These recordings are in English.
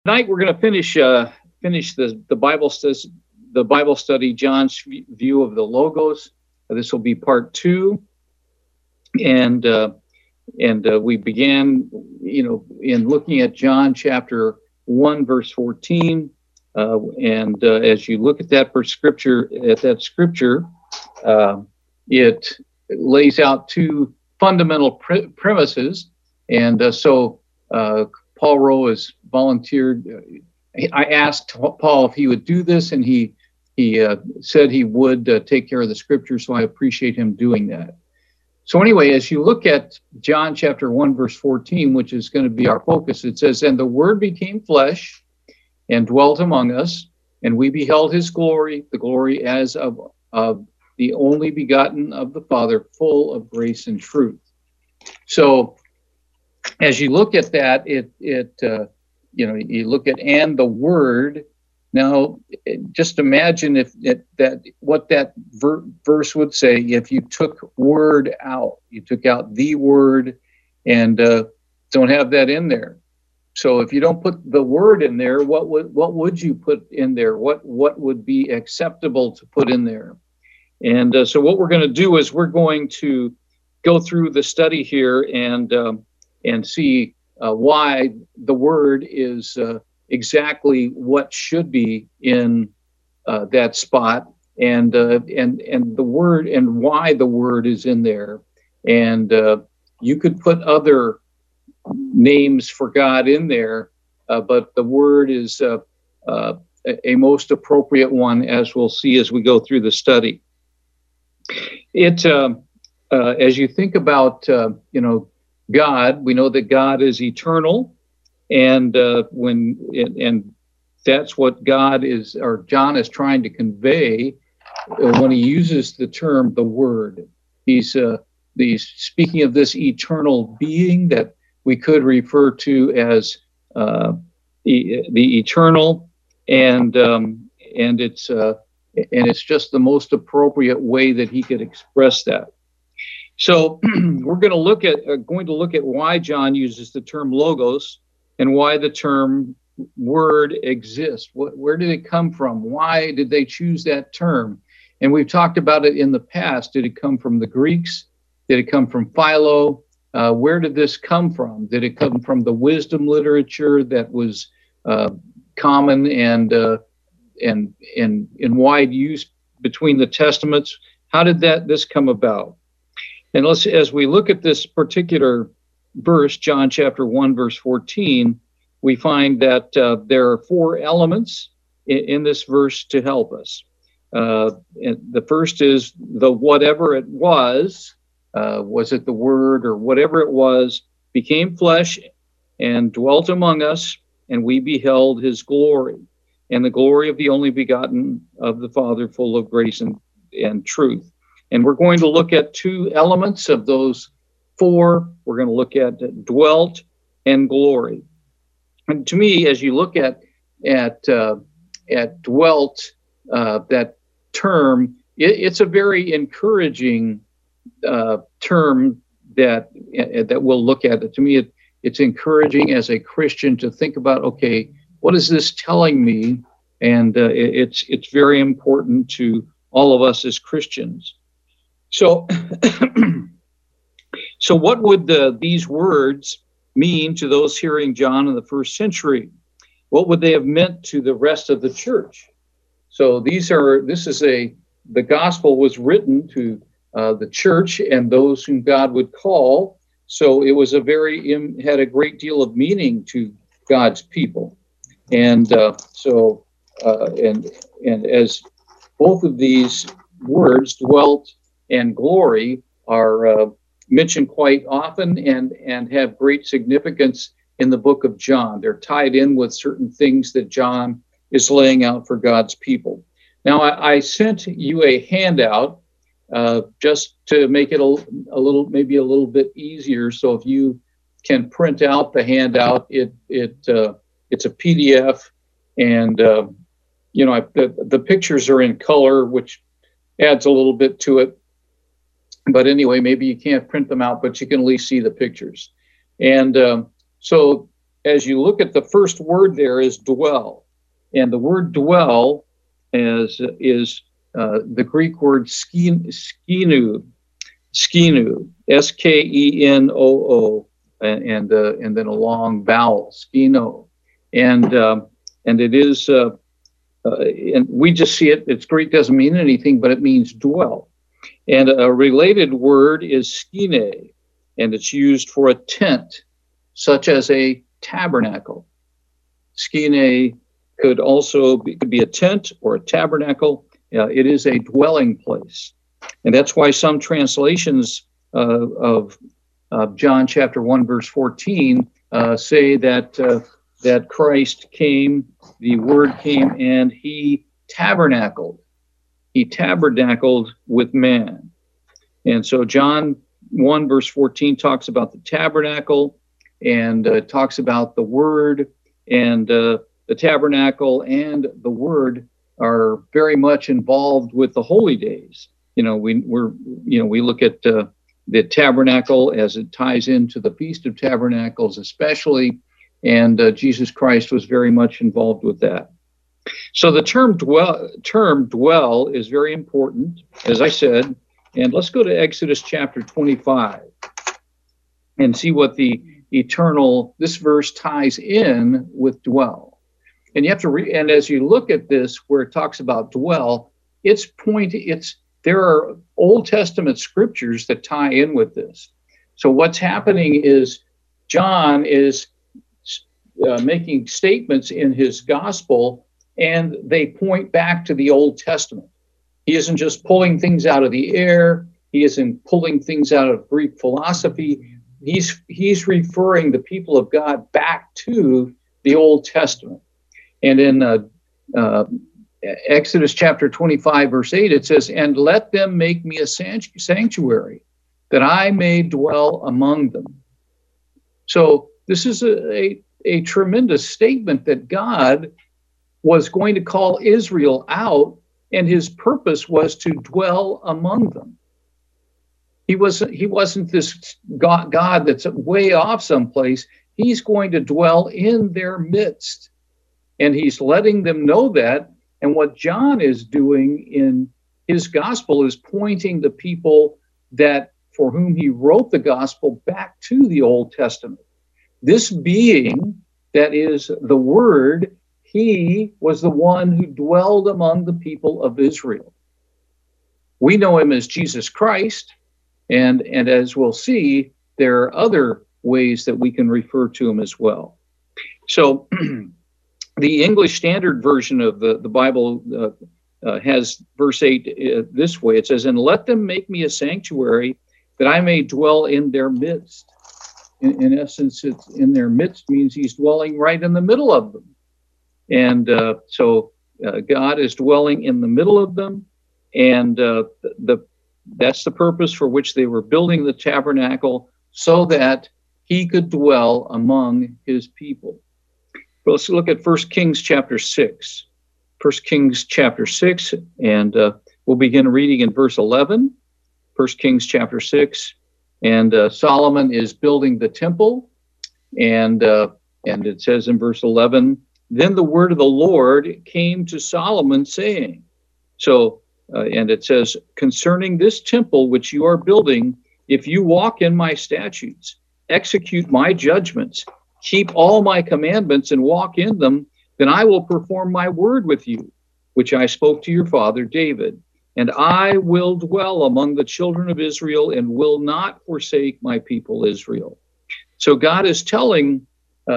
Tonight we're going to finish the Bible study, John's view of the Logos. This will be part 2, and we began, in looking at John chapter 1 verse 14, and as you look at that scripture, it lays out 2 fundamental premises, and so Paul Rowe has volunteered. I asked Paul if he would do this, and he said he would take care of the scripture, so I appreciate him doing that. So anyway, as you look at John chapter 1, verse 14, which is going to be our focus, it says, "And the Word became flesh and dwelt among us, and we beheld his glory, the glory as of the only begotten of the Father, full of grace and truth." So as you look at that, you look at "and the Word." Now, just imagine what that verse would say if you took "word" out. You took out "the Word" and don't have that in there. So if you don't put the Word in there, what would you put in there? What would be acceptable to put in there? And so what we're going to do is we're going to go through the study here and see why the Word is exactly what should be in that spot, and the Word, and why the Word is in there. And you could put other names for God in there, but the Word is a most appropriate one, as we'll see as we go through the study. As you think about God, we know that God is eternal, and that's what God is, or John is trying to convey when he uses the term "the Word." He's speaking of this eternal being that we could refer to as the eternal, and it's just the most appropriate way that he could express that. So we're going to look at why John uses the term logos and why the term word exists. Where did it come from? Why did they choose that term? And we've talked about it in the past. Did it come from the Greeks? Did it come from Philo? Where did this come from? Did it come from the wisdom literature that was common and in wide use between the Testaments? How did this come about? And as we look at this particular verse, John chapter 1, verse 14, we find that there are 4 elements in this verse to help us. The first is the whatever it was it the Word or whatever it was, became flesh and dwelt among us, and we beheld his glory, and the glory of the only begotten of the Father, full of grace and truth. And we're going to look at 2 elements of those 4. We're going to look at dwelt and glory. And to me, as you look at dwelt, that term, it's a very encouraging term that we'll look at. To me, it's encouraging as a Christian to think about, okay, what is this telling me? And it's very important to all of us as Christians. So, so what would these words mean to those hearing John in the first century? What would they have meant to the rest of the church? So the gospel was written to the church and those whom God would call. So it was had a great deal of meaning to God's people. And and as both of these words, dwelt and glory, are mentioned quite often and have great significance in the book of John. They're tied in with certain things that John is laying out for God's people. Now, I sent you a handout just to make it maybe a little bit easier. So if you can print out the handout, it's a PDF, and the pictures are in color, which adds a little bit to it. But anyway, maybe you can't print them out, but you can at least see the pictures. And so as you look at the first word there is dwell. And the word dwell is the Greek word skinu, Skenoo, and then a long vowel, skino. And it is, and we just see it, it's Greek, doesn't mean anything, but it means dwell. And a related word is skene, and it's used for a tent, such as a tabernacle. Skene could also be a tent or a tabernacle. It is a dwelling place. And that's why some translations of John chapter 1, verse 14 say that Christ came, the Word came, and he tabernacled. He tabernacled with man. And so John 1, verse 14 talks about the tabernacle and talks about the Word, and the tabernacle and the Word are very much involved with the holy days. We look at the tabernacle as it ties into the Feast of Tabernacles, especially, and Jesus Christ was very much involved with that. So the term dwell is very important, as I said. And let's go to Exodus chapter 25 and see what this verse ties in with dwell. And you have to and as you look at this, where it talks about dwell, there are Old Testament scriptures that tie in with this. So what's happening is John is making statements in his gospel, and they point back to the Old Testament. He isn't just pulling things out of the air. He isn't pulling things out of Greek philosophy. He's referring the people of God back to the Old Testament. And in Exodus chapter 25, verse 8, it says, "And let them make me a sanctuary, that I may dwell among them." So this is a tremendous statement that God was going to call Israel out, and his purpose was to dwell among them. He wasn't this God that's way off someplace. He's going to dwell in their midst. And he's letting them know that. And what John is doing in his gospel is pointing the people that for whom he wrote the gospel back to the Old Testament. This being that is the Word, he was the one who dwelled among the people of Israel. We know him as Jesus Christ, and as we'll see, there are other ways that we can refer to him as well. So the English Standard Version of the Bible has verse 8 this way. It says, "And let them make me a sanctuary, that I may dwell in their midst." In essence, it's in their midst means he's dwelling right in the middle of them. And so God is dwelling in the middle of them, and that's the purpose for which they were building the tabernacle, so that he could dwell among his people. But let's look at 1 Kings chapter 6. 1 Kings chapter 6, and we'll begin reading in verse 11. 1 Kings chapter 6, and Solomon is building the temple, and it says in verse 11, "Then the word of the Lord came to Solomon, saying," and it says, "Concerning this temple which you are building, if you walk in my statutes, execute my judgments, keep all my commandments and walk in them, then I will perform my word with you, which I spoke to your father David. And I will dwell among the children of Israel and will not forsake my people Israel." So God is telling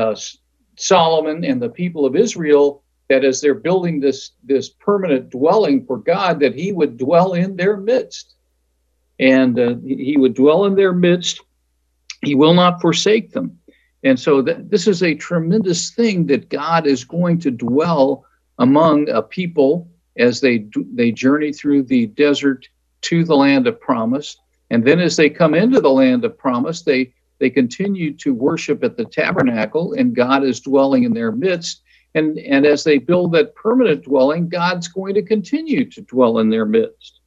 Solomon and the people of Israel that as they're building this permanent dwelling for God, that he would dwell in their midst. And he would dwell in their midst. He will not forsake them. And so this is a tremendous thing, that God is going to dwell among a people as they journey through the desert to the land of promise. And then as they come into the land of promise, they continue to worship at the tabernacle, and God is dwelling in their midst. And as they build that permanent dwelling, God's going to continue to dwell in their midst.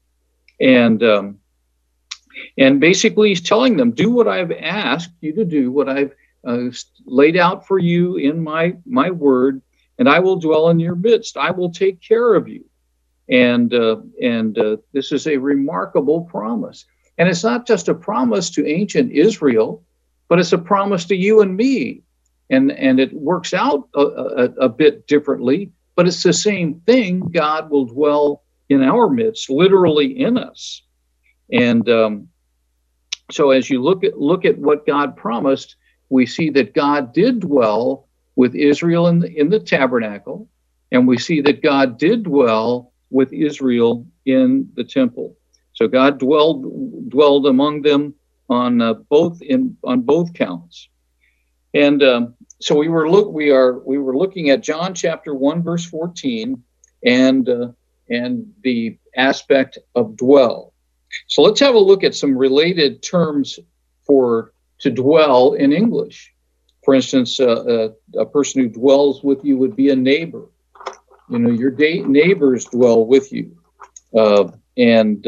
And basically he's telling them, do what I've asked you to do, what I've laid out for you in my word, and I will dwell in your midst. I will take care of you. And this is a remarkable promise. And it's not just a promise to ancient Israel, but it's a promise to you and me. And it works out a bit differently, but it's the same thing. God will dwell in our midst, literally in us. And so as you look at what God promised, we see that God did dwell with Israel in the tabernacle, and we see that God did dwell with Israel in the temple. So God dwelled among them on both counts. And so we were looking at John chapter 1 verse 14 and the aspect of dwell. So let's have a look at some related terms for to dwell in English. For instance, a person who dwells with you would be a neighbor. You know, your neighbors dwell with you, and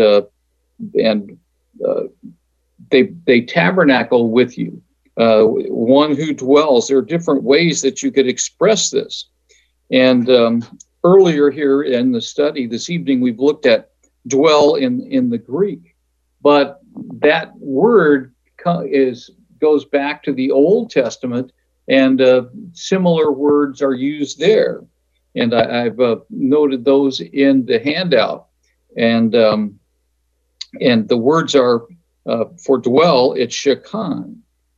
they tabernacle with you. One who dwells. There are different ways that you could express this. And earlier here in the study this evening, we've looked at dwell in the Greek, but that word goes back to the Old Testament, and similar words are used there. And I've noted those in the handout. And the words are for dwell, it's shekan.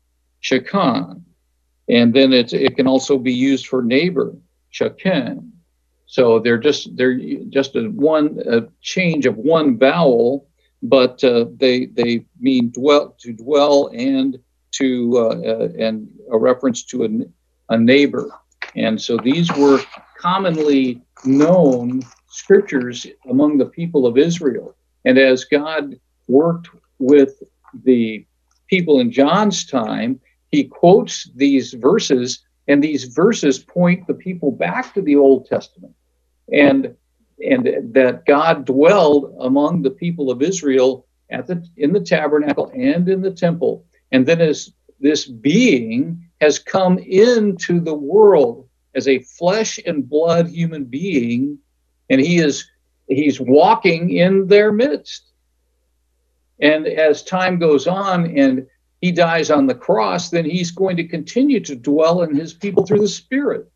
And then it can also be used for neighbor, shaken. So they're just a change of one vowel, but they mean to dwell and and a reference to a neighbor. And so these were commonly known scriptures among the people of Israel. And as God worked with the people in John's time, he quotes these verses, and these verses point the people back to the Old Testament, and that God dwelled among the people of Israel in the tabernacle and in the temple. And then as this being has come into the world as a flesh and blood human being, and he's walking in their midst. And as time goes on and he dies on the cross, then he's going to continue to dwell in his people through the Spirit.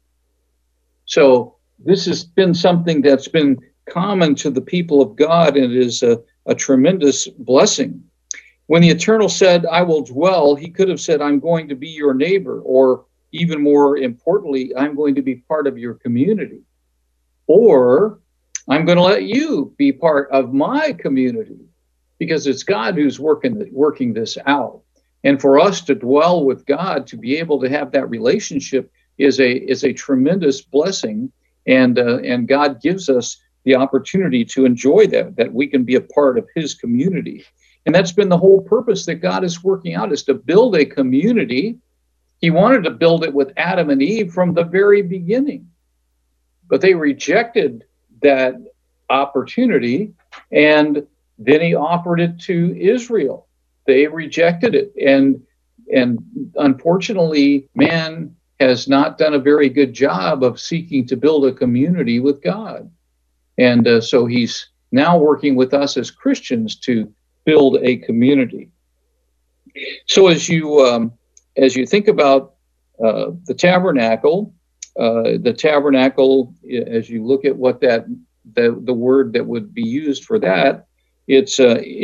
So this has been something that's been common to the people of God, and it is a tremendous blessing. When the Eternal said, I will dwell, he could have said, I'm going to be your neighbor, or even more importantly, I'm going to be part of your community, or I'm going to let you be part of my community, because it's God who's working this out. And for us to dwell with God, to be able to have that relationship is a tremendous blessing. And God gives us the opportunity to enjoy that we can be a part of his community. And that's been the whole purpose that God is working out, is to build a community. He wanted to build it with Adam and Eve from the very beginning, but they rejected that opportunity, and then he offered it to Israel. They rejected it, and unfortunately, man has not done a very good job of seeking to build a community with God. And so he's now working with us as Christians to build a community. So as you think about the tabernacle, as you look at what the word that would be used for that, it's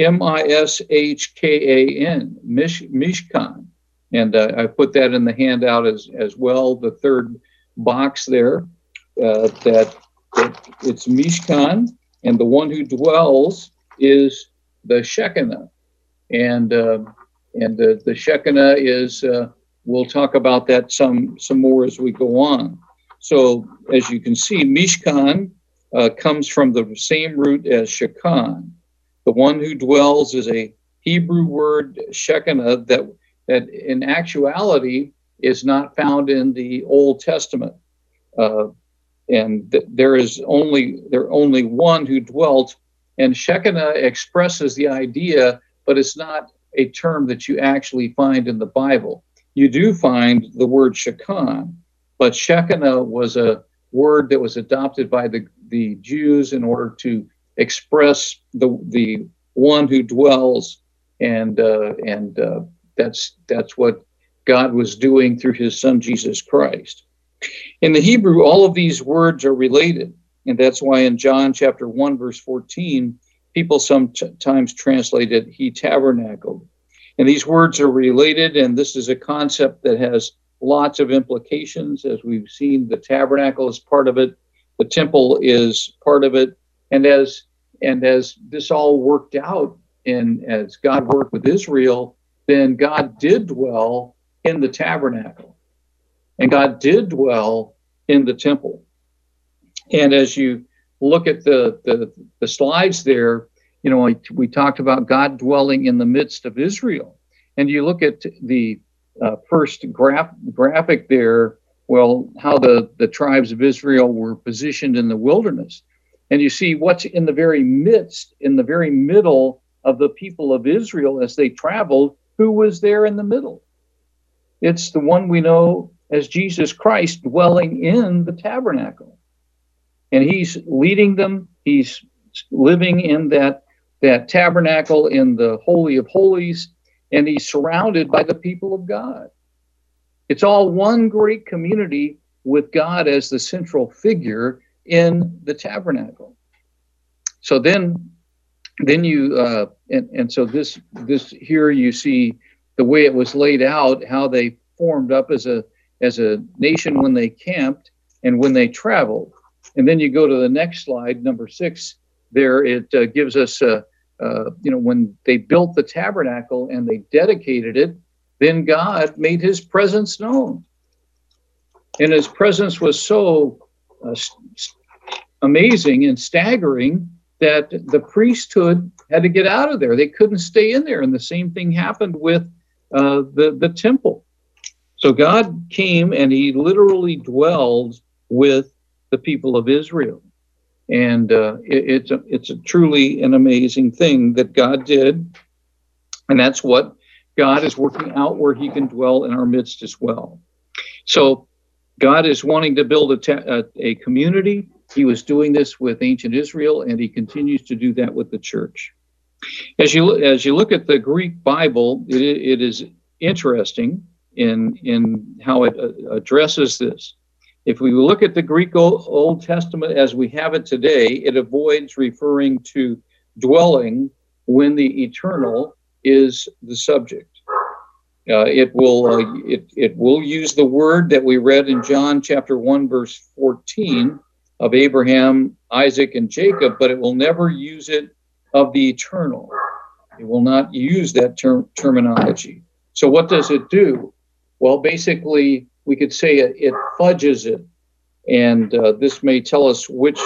Mishkan, Mishkan. And I put that in the handout as well, the third box there, that it's Mishkan, and the one who dwells is the Shekinah. And the Shekinah is, we'll talk about that some more as we go on. So as you can see, Mishkan comes from the same root as Shekan. The one who dwells is a Hebrew word, Shekinah, that in actuality is not found in the Old Testament. And there only one who dwelt, and Shekinah expresses the idea, but it's not a term that you actually find in the Bible. you do find the word Shekinah, but Shekinah was a word that was adopted by the Jews in order to express the one who dwells, and that's what God was doing through his son Jesus Christ. In the Hebrew, all of these words are related, and that's why in John chapter 1 verse 14, people sometimes translate it, he tabernacled. And these words are related, and this is a concept that has lots of implications. As we've seen, the tabernacle is part of it, the temple is part of it, and as this all worked out, and as God worked with Israel, then God did dwell in the tabernacle, and God did dwell in the temple. And as you look at the slides there, you know, we talked about God dwelling in the midst of Israel, and you look at the first graphic there, well, how the tribes of Israel were positioned in the wilderness. And you see what's in the very midst, in the very middle of the people of Israel as they traveled. Who was there in the middle? It's the one we know as Jesus Christ dwelling in the tabernacle. And he's leading them. He's living in that tabernacle in the Holy of Holies, and he's surrounded by the people of God. It's all one great community with God as the central figure in the tabernacle. So then you and so this here you see the way it was laid out, how they formed up as a nation when they camped and when they traveled. And then you go to the next slide, number 6. There it gives us when they built the tabernacle and they dedicated it, then God made his presence known. And his presence was so amazing and staggering that the priesthood had to get out of there. They couldn't stay in there. And the same thing happened with the temple. So God came and he literally dwelled with the people of Israel. And it's a truly an amazing thing that God did. And that's what God is working out, where he can dwell in our midst as well. So God is wanting to build a community. He was doing this with ancient Israel, and he continues to do that with the church. As you look at the Greek Bible, it is interesting in how it addresses this. If we look at the Greek Old Testament as we have it today, it avoids referring to dwelling when the eternal is the subject. It will use the word that we read in John chapter 1 verse 14 of Abraham, Isaac, and Jacob, but it will never use it of the eternal. It will not use that terminology. So what does it do? Well, basically, we could say it fudges it, and this may tell us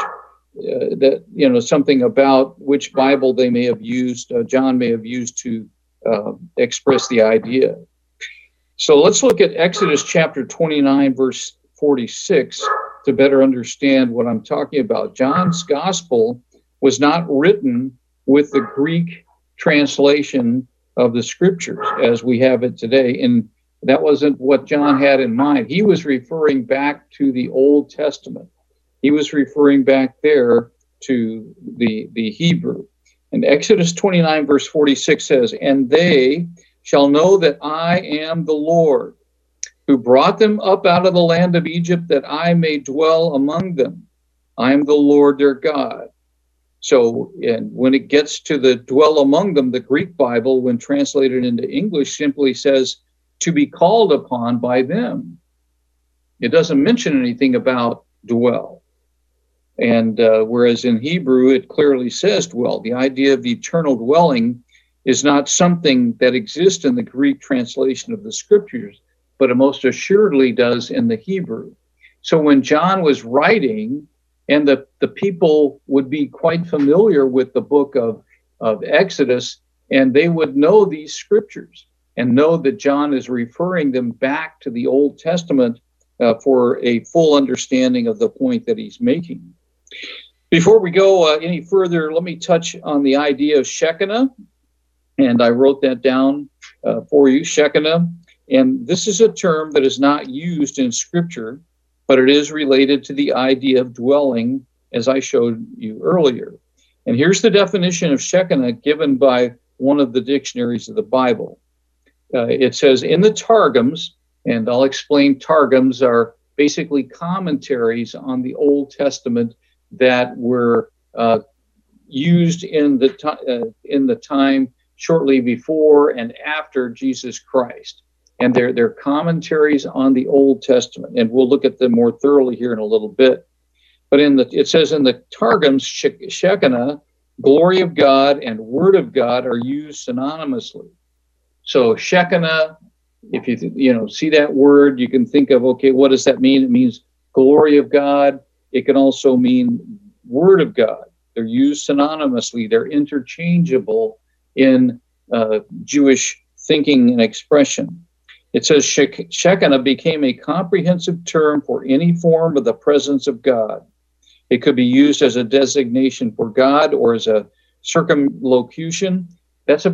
something about which Bible they may have used. John may have used to express the idea. So let's look at Exodus chapter 29, verse 46, to better understand what I'm talking about. John's gospel was not written with the Greek translation of the scriptures as we have it today, and that wasn't what John had in mind. He was referring back to the Old Testament. He was referring back there to the Hebrew. And Exodus 29, verse 46 says, "And they shall know that I am the Lord, who brought them up out of the land of Egypt, that I may dwell among them. I am the Lord their God." So, and when it gets to the dwell among them, the Greek Bible, when translated into English, simply says, to be called upon by them. It doesn't mention anything about dwell. And whereas in Hebrew, it clearly says dwell. The idea of the eternal dwelling is not something that exists in the Greek translation of the scriptures, but it most assuredly does in the Hebrew. So when John was writing, and the people would be quite familiar with the book of Exodus, and they would know these scriptures and know that John is referring them back to the Old Testament for a full understanding of the point that he's making. Before we go any further, let me touch on the idea of Shekinah. And I wrote that down for you. Shekinah And this is a term that is not used in Scripture, but it is related to the idea of dwelling, as I showed you earlier. And here's the definition of Shekinah given by one of the dictionaries of the Bible. It says, in the Targums, and I'll explain, Targums are basically commentaries on the Old Testament that were used in the time shortly before and after Jesus Christ. And they're commentaries on the Old Testament, and we'll look at them more thoroughly here in a little bit. But it says in the Targums, Shekinah, glory of God, and word of God are used synonymously. So Shekinah, if you see that word, you can think of, okay, what does that mean? It means glory of God. It can also mean word of God. They're used synonymously. They're interchangeable in Jewish thinking and expression. It says Shekinah became a comprehensive term for any form of the presence of God. It could be used as a designation for God or as a circumlocution. That's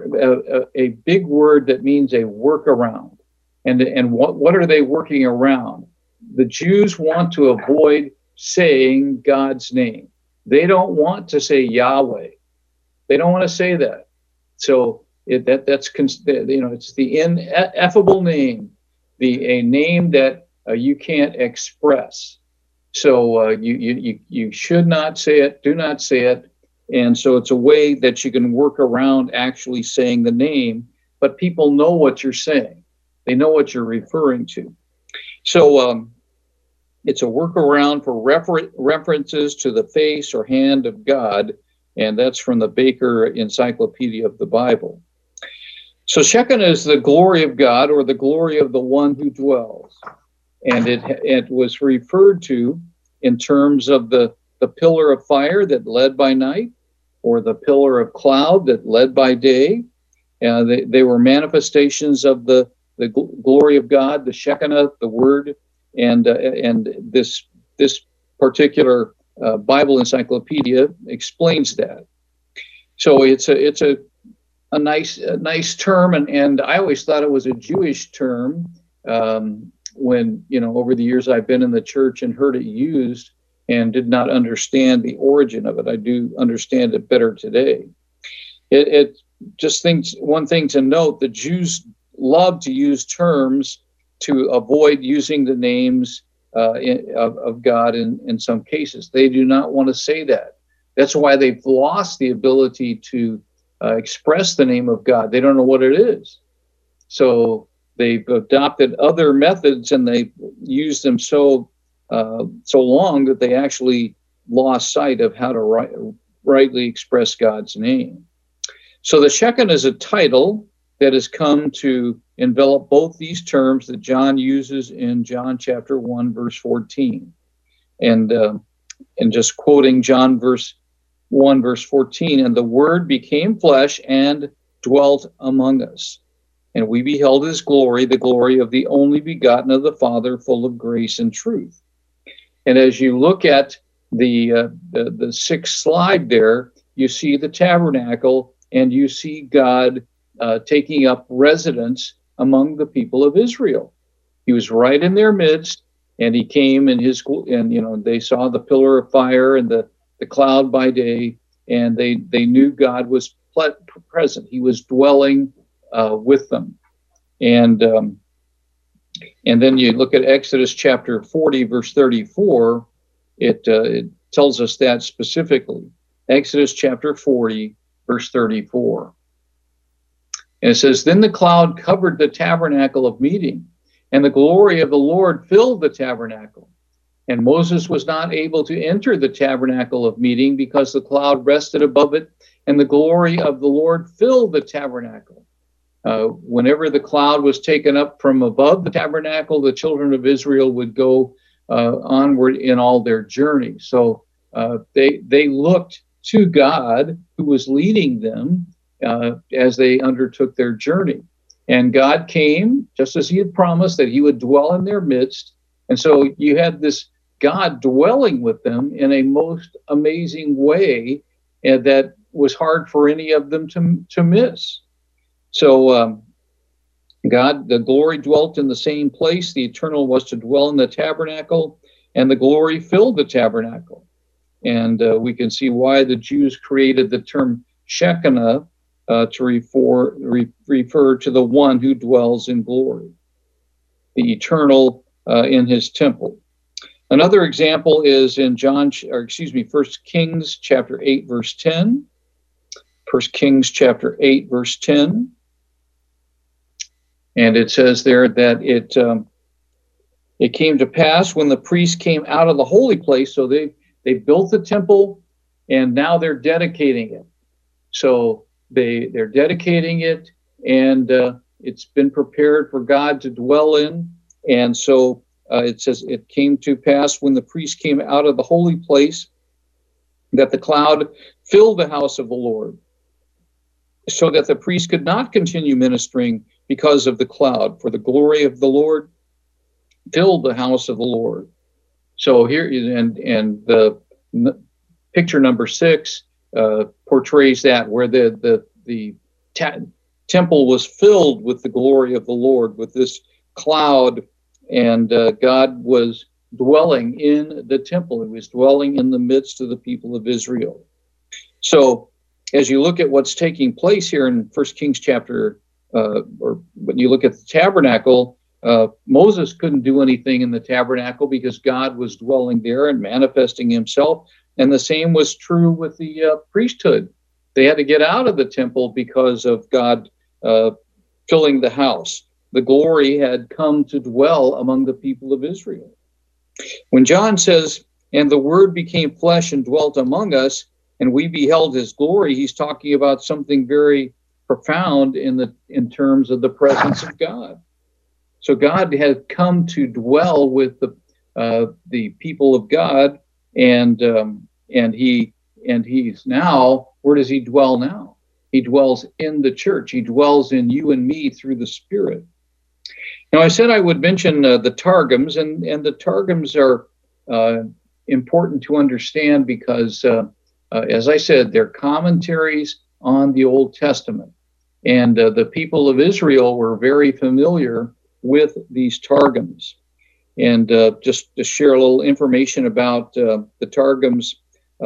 a big word that means a workaround. And what are they working around? The Jews want to avoid saying God's name. They don't want to say Yahweh. They don't want to say that. So it's the ineffable name, a name that you can't express. So you should not say it. Do not say it. And so it's a way that you can work around actually saying the name, but people know what you're saying. They know what you're referring to. So it's a workaround for references to the face or hand of God, and that's from the Baker Encyclopedia of the Bible. So Shekinah is the glory of God, or the glory of the one who dwells. And it was referred to in terms of the pillar of fire that led by night, or the pillar of cloud that led by day. They were manifestations of the glory of God, the Shekinah, the Word, and this particular Bible encyclopedia explains that. So it's a nice term, and I always thought it was a Jewish term when over the years I've been in the church and heard it used, and did not understand the origin of it. I do understand it better today. It just one thing to note: the Jews love to use terms to avoid using the names of God in some cases. They do not want to say that. That's why they've lost the ability to express the name of God. They don't know what it is. So they've adopted other methods, and they use them so long that they actually lost sight of how to rightly express God's name. So the Shekinah is a title that has come to envelop both these terms that John uses in John chapter 1, verse 14. And just quoting John 1, verse 14, and the Word became flesh and dwelt among us. And we beheld his glory, the glory of the only begotten of the Father, full of grace and truth. And as you look at the sixth slide there, you see the tabernacle, and you see God taking up residence among the people of Israel. He was right in their midst, and he came they saw the pillar of fire and the cloud by day, and they knew God was present. He was dwelling with them. And then you look at Exodus chapter 40, verse 34, it tells us that specifically. Exodus chapter 40, verse 34. And it says, then the cloud covered the tabernacle of meeting, and the glory of the Lord filled the tabernacle. And Moses was not able to enter the tabernacle of meeting because the cloud rested above it, and the glory of the Lord filled the tabernacle. Whenever the cloud was taken up from above the tabernacle, the children of Israel would go onward in all their journey. So they looked to God, who was leading them as they undertook their journey. And God came, just as he had promised, that he would dwell in their midst. And so you had this God dwelling with them in a most amazing way, and that was hard for any of them to miss. So God, the glory dwelt in the same place. The eternal was to dwell in the tabernacle, and the glory filled the tabernacle. And we can see why the Jews created the term Shekinah to refer to the one who dwells in glory, the eternal in his temple. Another example is in 1 Kings chapter 8, verse 10. 1 Kings chapter 8, verse 10. And it says there that it came to pass when the priests came out of the holy place. So they built the temple, and now they're dedicating it. So they're dedicating it, and it's been prepared for God to dwell in. And so it says it came to pass when the priests came out of the holy place that the cloud filled the house of the Lord, so that the priest could not continue ministering because of the cloud, for the glory of the Lord filled the house of the Lord. So here, and the picture number 6 portrays that, where the temple was filled with the glory of the Lord, with this cloud, and God was dwelling in the temple. He was dwelling in the midst of the people of Israel. So as you look at what's taking place here in 1 Kings chapter, or when you look at the tabernacle, Moses couldn't do anything in the tabernacle because God was dwelling there and manifesting himself. And the same was true with the priesthood. They had to get out of the temple because of God filling the house. The glory had come to dwell among the people of Israel. When John says, and the word became flesh and dwelt among us, and we beheld his glory, he's talking about something very profound in terms of the presence of God. So God had come to dwell with the people of God, and he's now, where does he dwell now? He dwells in the church. He dwells in you and me through the Spirit. Now, I said I would mention the Targums, and the Targums are important to understand because, as I said, they're commentaries on the Old Testament. And the people of Israel were very familiar with these Targums. And just to share a little information about the Targums,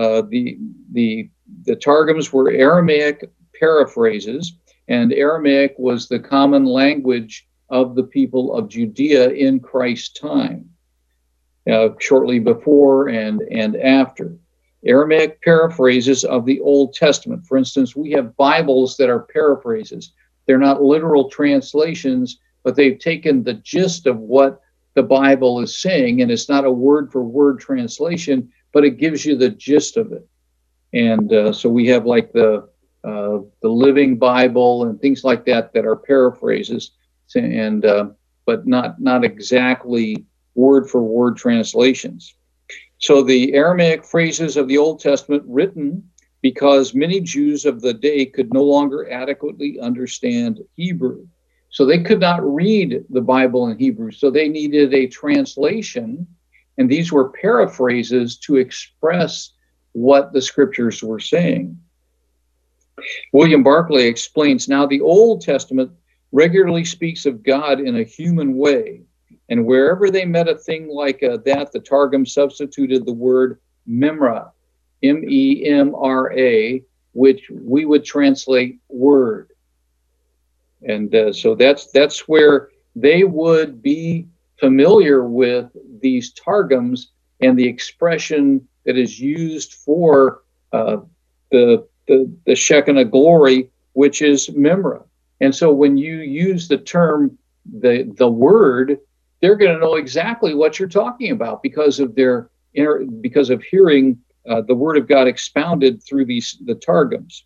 the Targums were Aramaic paraphrases, and Aramaic was the common language of the people of Judea in Christ's time, shortly before and after. Aramaic paraphrases of the Old Testament. For instance, we have Bibles that are paraphrases. They're not literal translations, but they've taken the gist of what the Bible is saying, and it's not a word-for-word translation, but it gives you the gist of it. And so we have like the Living Bible and things like that are paraphrases, and but not exactly word-for-word translations. So the Aramaic phrases of the Old Testament written because many Jews of the day could no longer adequately understand Hebrew. So they could not read the Bible in Hebrew, so they needed a translation, and these were paraphrases to express what the scriptures were saying. William Barclay explains, now the Old Testament regularly speaks of God in a human way, and wherever they met a thing like that, the Targum substituted the word memra, M-E-M-R-A, which we would translate word. And so that's where they would be familiar with these Targums and the expression that is used for the Shekinah glory, which is memra. And so when you use the term, the word, they're going to know exactly what you're talking about because of hearing the word of God expounded through the Targums.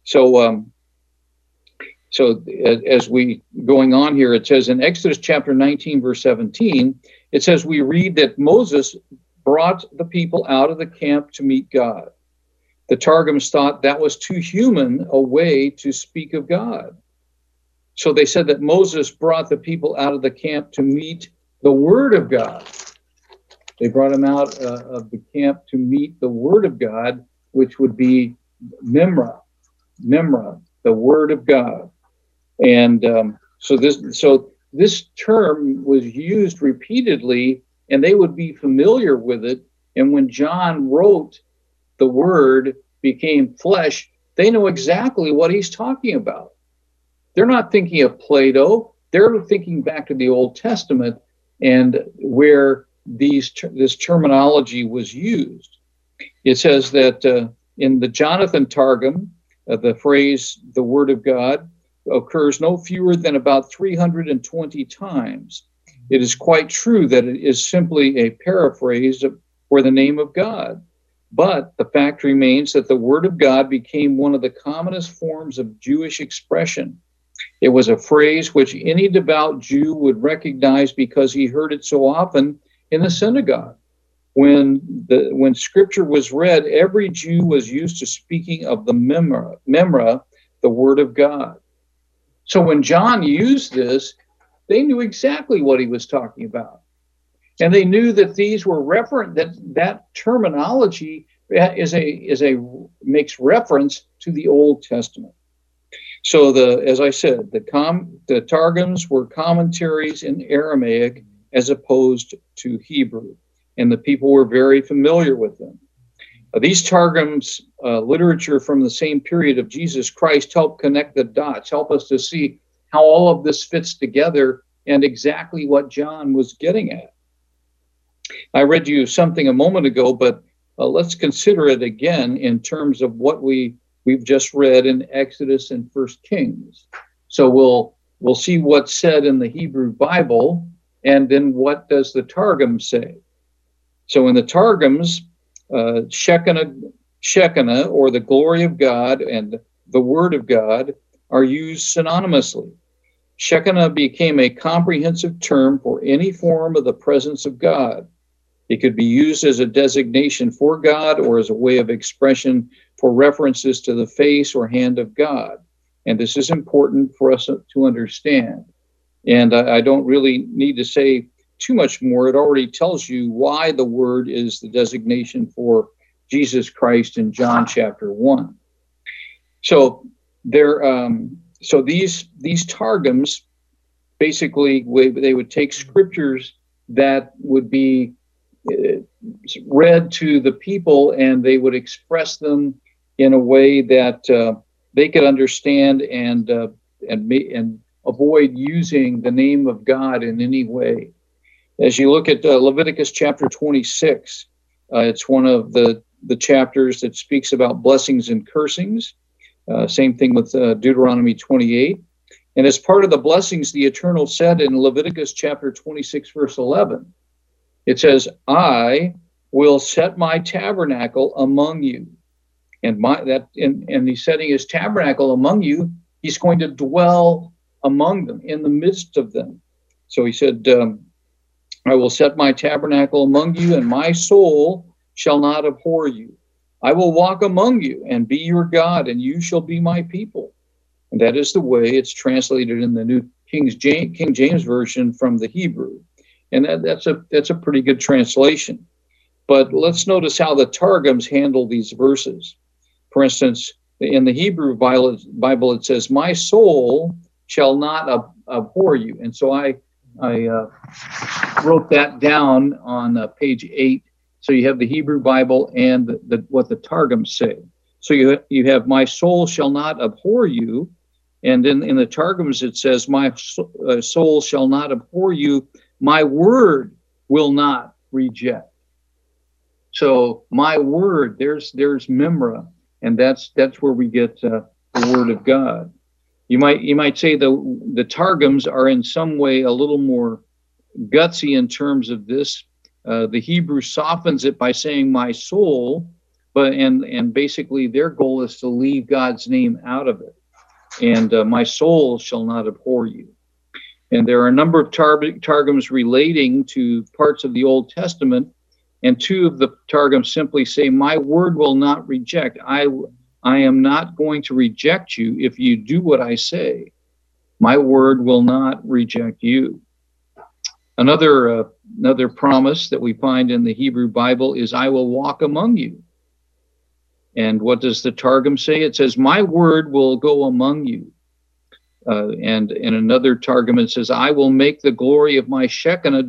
So as we going on here, it says in Exodus chapter 19, verse 17, it says, we read that Moses brought the people out of the camp to meet God. The Targums thought that was too human a way to speak of God. So they said that Moses brought the people out of the camp to meet the word of God. They brought them out of the camp to meet the word of God, which would be memra, the word of God. And So this term was used repeatedly, and they would be familiar with it. And when John wrote, the Word became flesh, they know exactly what he's talking about. They're not thinking of Plato. They're thinking back to the Old Testament and where this terminology was used. It says that in the Jonathan Targum, the phrase "the Word of God" occurs no fewer than about 320 times. It is quite true that it is simply a paraphrase for the name of God. But the fact remains that the Word of God became one of the commonest forms of Jewish expression. It was a phrase which any devout Jew would recognize because he heard it so often in the synagogue. When Scripture was read, every Jew was used to speaking of the memra, the Word of God. So when John used this, they knew exactly what he was talking about. And they knew that these were that terminology makes reference to the Old Testament. So as I said, the Targums were commentaries in Aramaic as opposed to Hebrew, and the people were very familiar with them. These Targums, literature from the same period of Jesus Christ, help connect the dots, help us to see how all of this fits together and exactly what John was getting at. I read you something a moment ago, but let's consider it again in terms of what we've just read in Exodus and 1 Kings. So we'll see what's said in the Hebrew Bible, and then what does the Targum say? So in the Targums, Shekinah, or the glory of God, and the Word of God are used synonymously. Shekinah became a comprehensive term for any form of the presence of God. It could be used as a designation for God or as a way of expression for references to the face or hand of God. And this is important for us to understand. And I don't really need to say too much more. It already tells you why the Word is the designation for Jesus Christ in John chapter 1. So these Targums, basically, they would take scriptures that would be read to the people, and they would express them in a way that they could understand and avoid using the name of God in any way. As you look at Leviticus chapter 26, it's one of the chapters that speaks about blessings and cursings. Same thing with Deuteronomy 28. And as part of the blessings, the Eternal said in Leviticus chapter 26, verse 11, it says, "I will set my tabernacle among you." And he's setting his tabernacle among you. He's going to dwell among them, in the midst of them. So he said, "I will set my tabernacle among you, and my soul shall not abhor you. I will walk among you and be your God, and you shall be my people." And that is the way it's translated in the New King James Version from the Hebrew. And that's a pretty good translation. But let's notice how the Targums handle these verses. For instance, in the Hebrew Bible, it says, "My soul shall not abhor you." And so I wrote that down on page 8. So you have the Hebrew Bible and what the Targums say. So you have "my soul shall not abhor you." And then in the Targums, it says, "My soul shall not abhor you. My word will not reject." So my word, there's memra, and that's where we get the Word of God. You might say the Targums are in some way a little more gutsy in terms of this. The Hebrew softens it by saying "my soul," and basically their goal is to leave God's name out of it. And "my soul shall not abhor you." And there are a number of Targums relating to parts of the Old Testament, and two of the Targums simply say, "My word will not reject. I am not going to reject you if you do what I say. My word will not reject you." Another promise that we find in the Hebrew Bible is, "I will walk among you." And what does the Targum say? It says, "My word will go among you." And in another Targum it says, I will make the glory of my Shekinah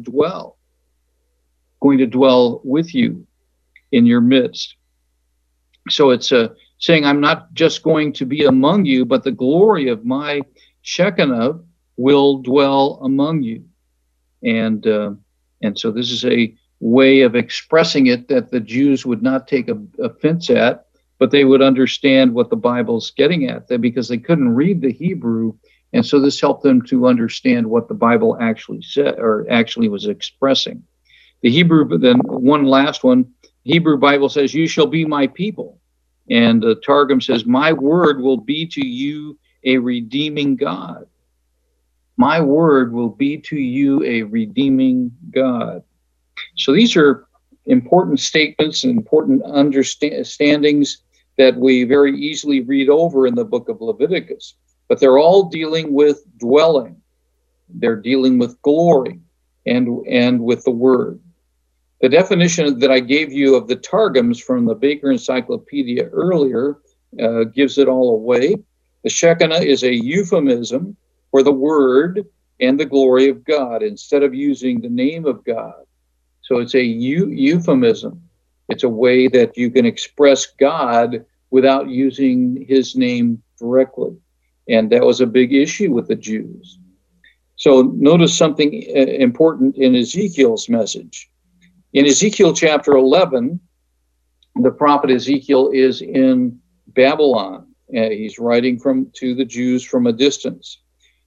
going to dwell with you in your midst. So it's saying, I'm not just going to be among you, but the glory of my Shekinah will dwell among you. And so this is a way of expressing it that the Jews would not take offense at, but they would understand what the Bible's getting at, because they couldn't read the Hebrew. And so this helped them to understand what the Bible actually said, or actually was expressing. The Hebrew, but then one last one, Hebrew Bible says, you shall be my people. And the Targum says, my word will be to you a redeeming God. My word will be to you a redeeming God. So these are important statements and important understandings that we very easily read over in the book of Leviticus. But they're all dealing with dwelling. They're dealing with glory and with the word. The definition that I gave you of the Targums from the Baker Encyclopedia earlier gives it all away. The Shekinah is a euphemism for the word and the glory of God instead of using the name of God. So it's a euphemism. It's a way that you can express God without using his name directly. And that was a big issue with the Jews. So notice something important in Ezekiel's message. In Ezekiel chapter 11, the prophet Ezekiel is in Babylon. He's writing to the Jews from a distance.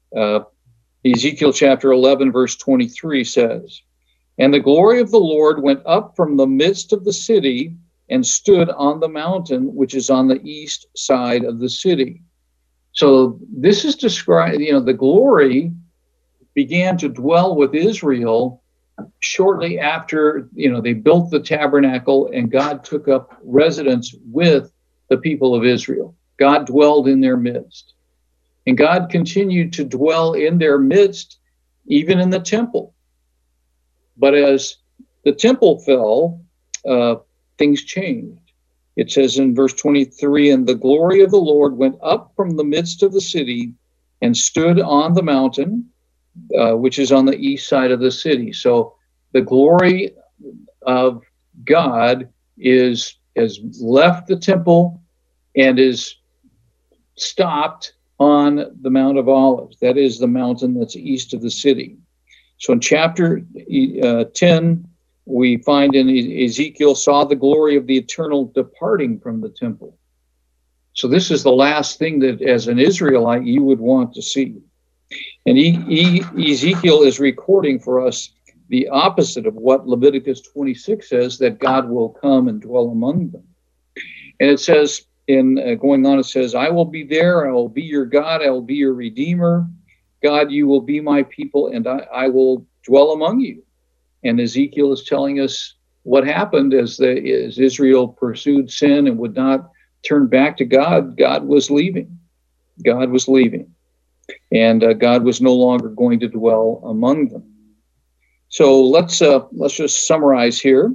Ezekiel chapter 11, verse 23 says, and the glory of the Lord went up from the midst of the city and stood on the mountain, which is on the east side of the city. So this is described, the glory began to dwell with Israel shortly after, they built the tabernacle and God took up residence with the people of Israel. God dwelled in their midst. And God continued to dwell in their midst, even in the temple. But as the temple fell, things changed. It says in verse 23, and the glory of the Lord went up from the midst of the city and stood on the mountain, which is on the east side of the city. So the glory of God has left the temple and is stopped on the Mount of Olives. That is the mountain that's east of the city. So in chapter 10, we find in Ezekiel saw the glory of the eternal departing from the temple. So this is the last thing that as an Israelite you would want to see. And Ezekiel is recording for us the opposite of what Leviticus 26 says, that God will come and dwell among them. And it says, going on, it says, I will be there, I will be your God, I will be your Redeemer. God, you will be my people, and I will dwell among you. And Ezekiel is telling us what happened as Israel pursued sin and would not turn back to God. God was leaving. God was leaving. And God was no longer going to dwell among them. So let's just summarize here.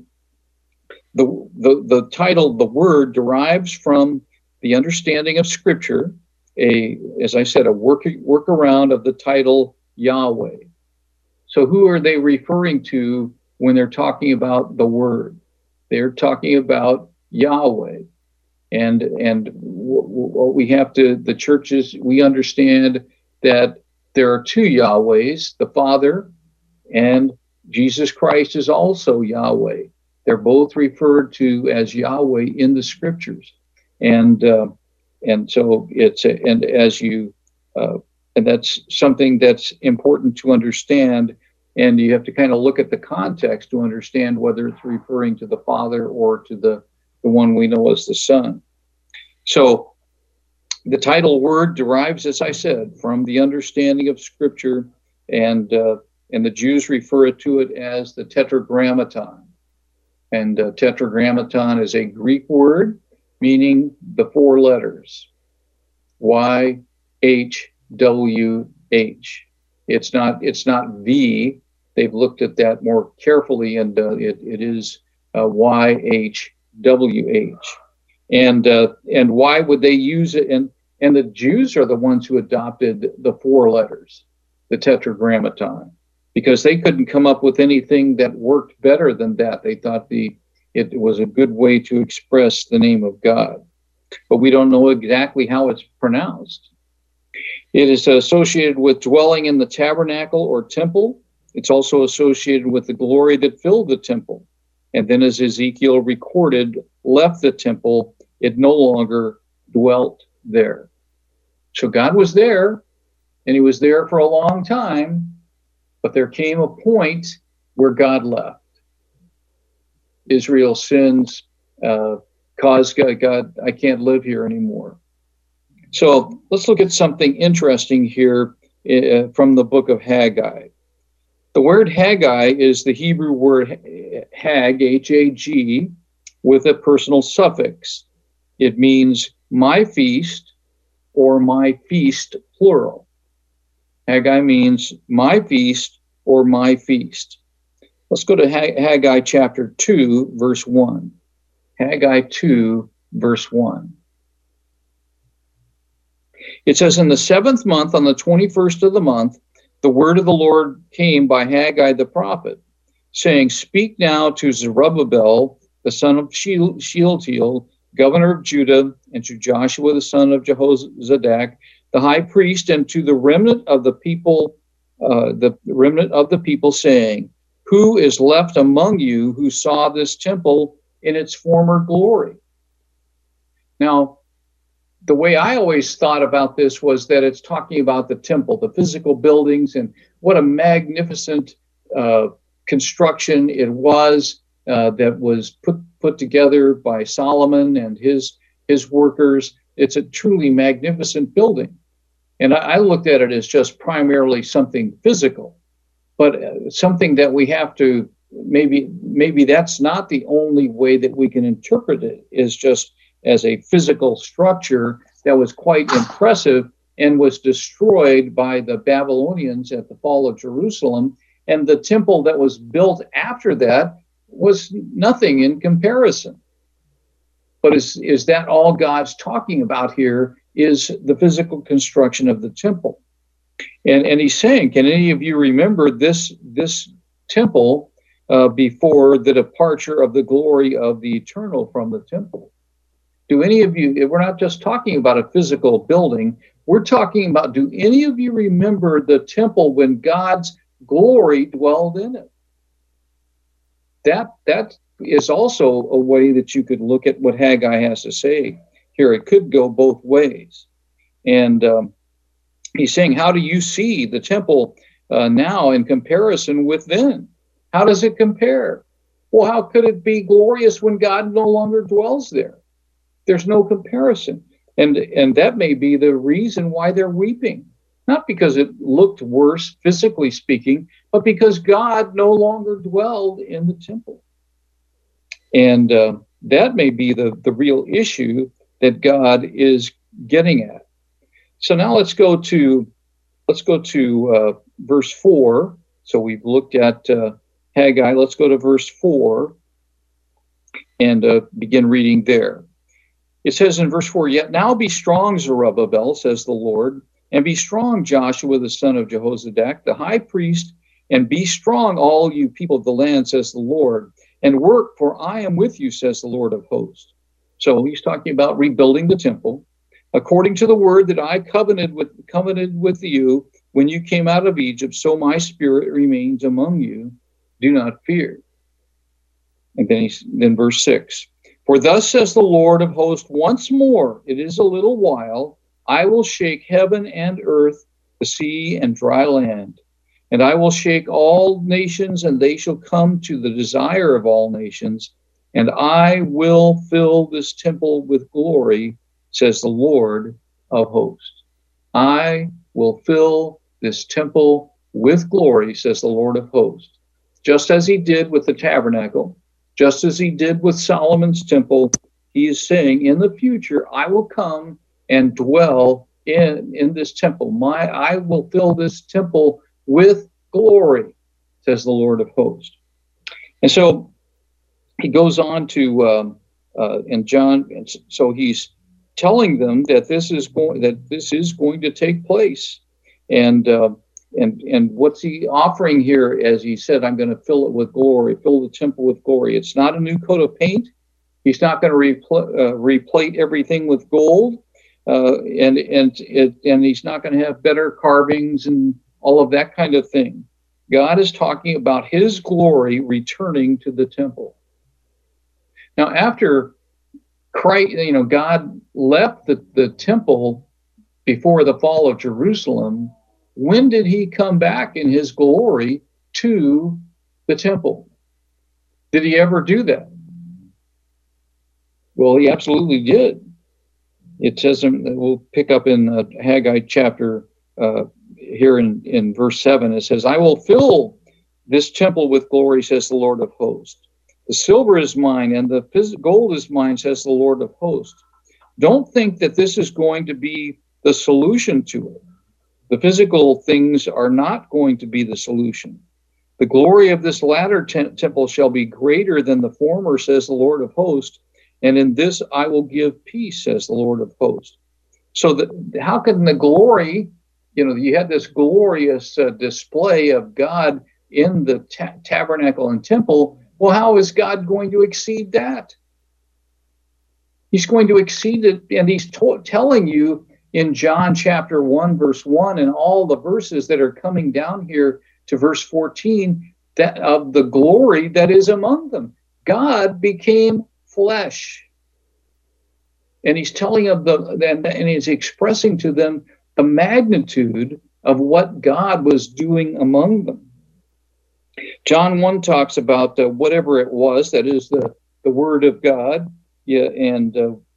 The title, the word, derives from the understanding of Scripture, as I said, a workaround of the title Yahweh. So who are they referring to when they're talking about the word? They're talking about Yahweh. And what we have to, the churches, we understand that there are two Yahwehs, the Father and Jesus Christ is also Yahweh. They're both referred to as Yahweh in the Scriptures. And so and that's something that's important to understand. And you have to kind of look at the context to understand whether it's referring to the Father or to the one we know as the Son. So the title word derives, as I said, from the understanding of Scripture, and the Jews refer to it as the Tetragrammaton. And Tetragrammaton is a Greek word meaning the four letters, YHWH. It's not V. They've looked at that more carefully, and it is YHWH. And why would they use it? And And the Jews are the ones who adopted the 4 letters, the Tetragrammaton, because they couldn't come up with anything that worked better than that. They thought it was a good way to express the name of God. But we don't know exactly how it's pronounced. It is associated with dwelling in the tabernacle or temple. It's also associated with the glory that filled the temple. And then as Ezekiel recorded, left the temple, it no longer dwelt there. So God was there, and he was there for a long time, but there came a point where God left. Israel's sins caused God, I can't live here anymore. So let's look at something interesting here from the book of Haggai. The word Haggai is the Hebrew word Hag, H-A-G, with a personal suffix. It means my feast or my feast, plural. Haggai means my feast or my feast. Let's go to Haggai chapter 2, verse 1. Haggai 2, verse 1. It says, in the 7th month, on the 21st of the month, the word of the Lord came by Haggai the prophet, saying, speak now to Zerubbabel, the son of Shealtiel, governor of Judah, and to Joshua, the son of Jehozadak, the high priest, and to the remnant of the people, saying, who is left among you who saw this temple in its former glory? Now, the way I always thought about this was that it's talking about the temple, the physical buildings, and what a magnificent construction it was that was put together by Solomon and his workers. It's a truly magnificent building. And I looked at it as just primarily something physical, but something that we have to, maybe that's not the only way that we can interpret it, is just as a physical structure that was quite impressive and was destroyed by the Babylonians at the fall of Jerusalem. And the temple that was built after that was nothing in comparison. But is that all God's talking about here, is the physical construction of the temple? And he's saying, can any of you remember this temple before the departure of the glory of the eternal from the temple? Do any of you, we're not just talking about a physical building, we're talking about, do any of you remember the temple when God's glory dwelled in it? That is also a way that you could look at what Haggai has to say here. It could go both ways. And he's saying, how do you see the temple now in comparison with then? How does it compare? Well, how could it be glorious when God no longer dwells there? There's no comparison. And that may be the reason why they're weeping. Not because it looked worse, physically speaking, but because God no longer dwelled in the temple. And that may be the real issue that God is getting at. So now let's go to verse 4. So we've looked at Haggai. Let's go to verse 4 and begin reading there. It says in verse 4, yet now be strong, Zerubbabel, says the Lord, and be strong, Joshua, the son of Jehozadak, the high priest, and be strong, all you people of the land, says the Lord, and work, for I am with you, says the Lord of hosts. So he's talking about rebuilding the temple, according to the word that I covenanted with you when you came out of Egypt, so my spirit remains among you. Do not fear. And then verse 6. For thus says the Lord of hosts, once more, it is a little while, I will shake heaven and earth, the sea and dry land. And I will shake all nations, and they shall come to the desire of all nations. And I will fill this temple with glory, says the Lord of hosts. I will fill this temple with glory, says the Lord of hosts. Just as he did with the tabernacle, just as he did with Solomon's temple, he is saying, in the future, I will come and dwell in this temple. I will fill this temple with glory, says the Lord of hosts. And so he goes on to, in John, and so he's telling them that this is going to take place. And what's he offering here? As he said, I'm going to fill it with glory, fill the temple with glory. It's not a new coat of paint. He's not going to replate everything with gold, and he's not going to have better carvings and all of that kind of thing. God is talking about his glory returning to the temple. Now, after Christ, God left the temple before the fall of Jerusalem, when did he come back in his glory to the temple? Did he ever do that? Well, he absolutely did. It says, we'll pick up in Haggai chapter here in verse 7, it says, I will fill this temple with glory, says the Lord of hosts. The silver is mine and the gold is mine, says the Lord of hosts. Don't think that this is going to be the solution to it. The physical things are not going to be the solution. The glory of this latter temple shall be greater than the former, says the Lord of hosts. And in this I will give peace, says the Lord of hosts. So how can the glory, you had this glorious display of God in the tabernacle and temple. Well, how is God going to exceed that? He's going to exceed it, and he's telling you in John chapter 1, verse 1, and all the verses that are coming down here to verse 14, that of the glory that is among them. God became flesh. And he's telling of and he's expressing to them the magnitude of what God was doing among them. John 1 talks about whatever it was, that is the word of God, and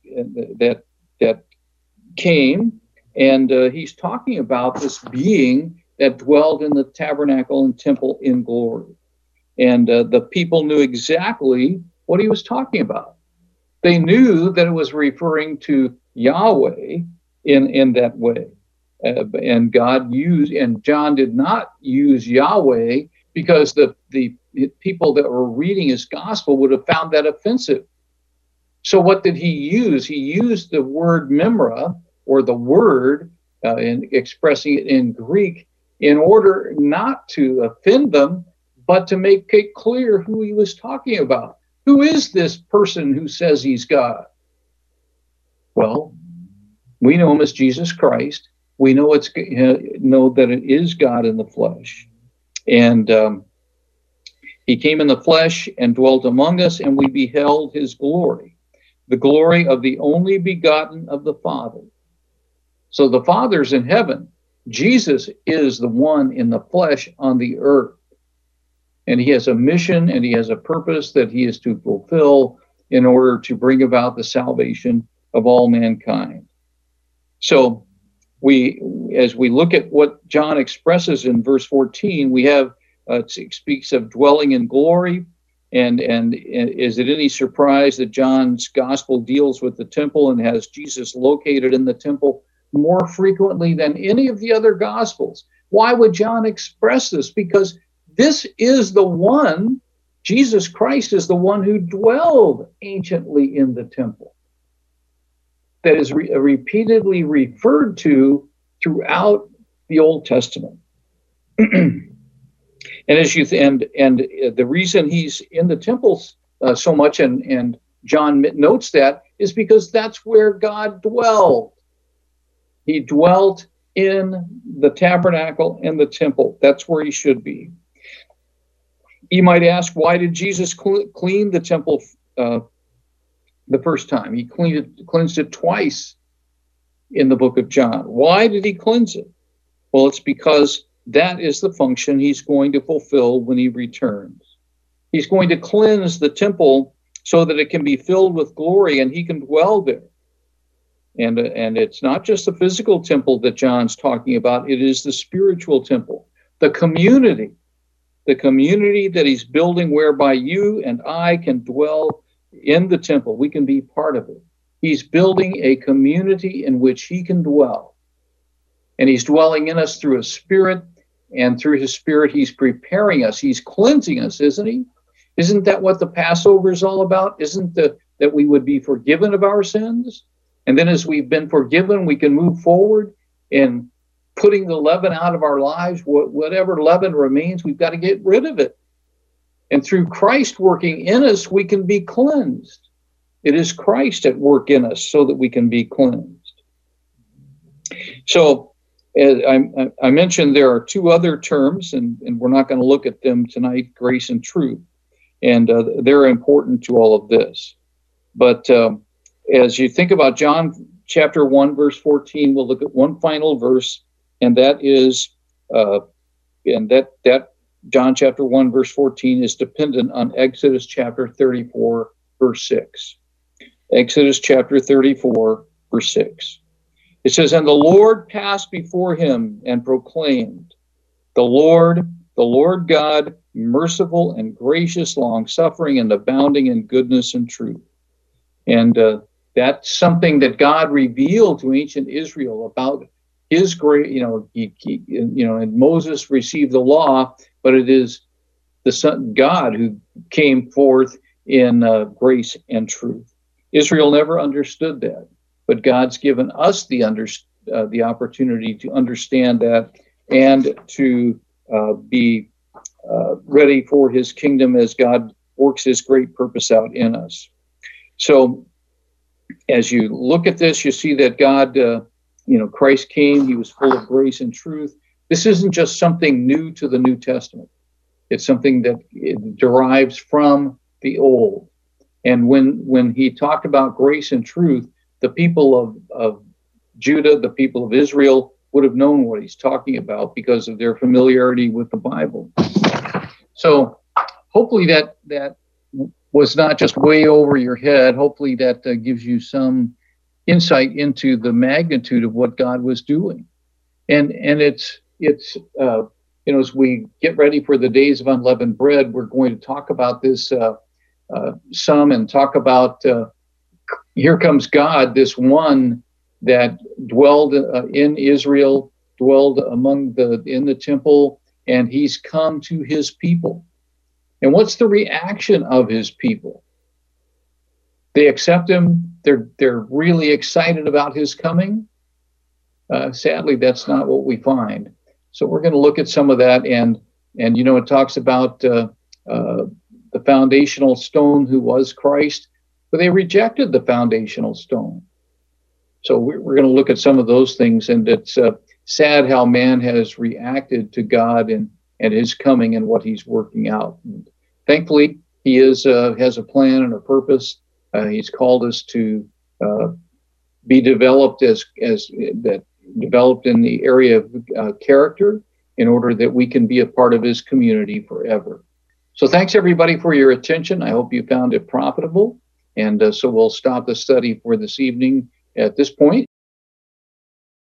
that came, and he's talking about this being that dwelled in the tabernacle and temple in glory. And the people knew exactly what he was talking about. They knew that it was referring to Yahweh in that way. And John did not use Yahweh because the people that were reading his gospel would have found that offensive. So what did he use? He used the word memra, or the word, in expressing it in Greek, in order not to offend them, but to make it clear who he was talking about. Who is this person who says he's God? Well, we know him as Jesus Christ. We know that it is God in the flesh. And he came in the flesh and dwelt among us, and we beheld his glory, the glory of the only begotten of the Father. So the Father's in heaven. Jesus is the one in the flesh on the earth. And he has a mission and he has a purpose that he is to fulfill in order to bring about the salvation of all mankind. So as we look at what John expresses in verse 14, we have, it speaks of dwelling in glory. And is it any surprise that John's gospel deals with the temple and has Jesus located in the temple more frequently than any of the other gospels? Why would John express this? Because this is the one, Jesus Christ is the one who dwelled anciently in the temple. That is repeatedly referred to throughout the Old Testament. And the reason he's in the temple so much, and John notes that, is because that's where God dwelled. He dwelt in the tabernacle and the temple. That's where he should be. You might ask, why did Jesus clean the temple the first time? He cleansed it twice in the book of John. Why did he cleanse it? Well, it's because that is the function he's going to fulfill when he returns. He's going to cleanse the temple so that it can be filled with glory and he can dwell there. And it's not just the physical temple that John's talking about. It is the spiritual temple, the community that he's building, whereby you and I can dwell in the temple. We can be part of it. He's building a community in which he can dwell. And he's dwelling in us through his Spirit, and through his Spirit, he's preparing us. He's cleansing us, isn't he? Isn't that what the Passover is all about? Isn't that we would be forgiven of our sins? And then as we've been forgiven, we can move forward in putting the leaven out of our lives. Whatever leaven remains, we've got to get rid of it. And through Christ working in us, we can be cleansed. It is Christ at work in us so that we can be cleansed. So as I mentioned, there are two other terms, and we're not going to look at them tonight, grace and truth. And they're important to all of this. But as you think about John chapter 1, verse 14, we'll look at one final verse, and that is, that John chapter 1, verse 14 is dependent on Exodus chapter 34, verse 6. Exodus chapter 34, verse 6. It says, "And the Lord passed before him and proclaimed, the Lord God, merciful and gracious, long-suffering and abounding in goodness and truth." And that's something that God revealed to ancient Israel about his great, and Moses received the law, but it is the Son, God, who came forth in grace and truth. Israel never understood that, but God's given us the opportunity to understand that and to be ready for his kingdom as God works his great purpose out in us. So as you look at this, you see that God, Christ came, he was full of grace and truth. This isn't just something new to the New Testament. It's something that it derives from the Old. And when he talked about grace and truth, the people of Judah, the people of Israel, would have known what he's talking about because of their familiarity with the Bible. So hopefully that was not just way over your head. Hopefully that gives you some insight into the magnitude of what God was doing. And it's as we get ready for the days of unleavened bread, we're going to talk about this some and talk about here comes God, this one that dwelled in Israel, dwelled in the temple, and he's come to his people. And what's the reaction of his people? They accept him. They're really excited about his coming. Sadly, that's not what we find. So we're going to look at some of that, and it talks about the foundational stone who was Christ, but they rejected the foundational stone. So we're going to look at some of those things, and it's sad how man has reacted to God and his coming and what he's working out. And thankfully, he has a plan and a purpose. He's called us to be developed developed in the area of character in order that we can be a part of his community forever. So thanks everybody for your attention. I hope you found it profitable. And so we'll stop the study for this evening at this point.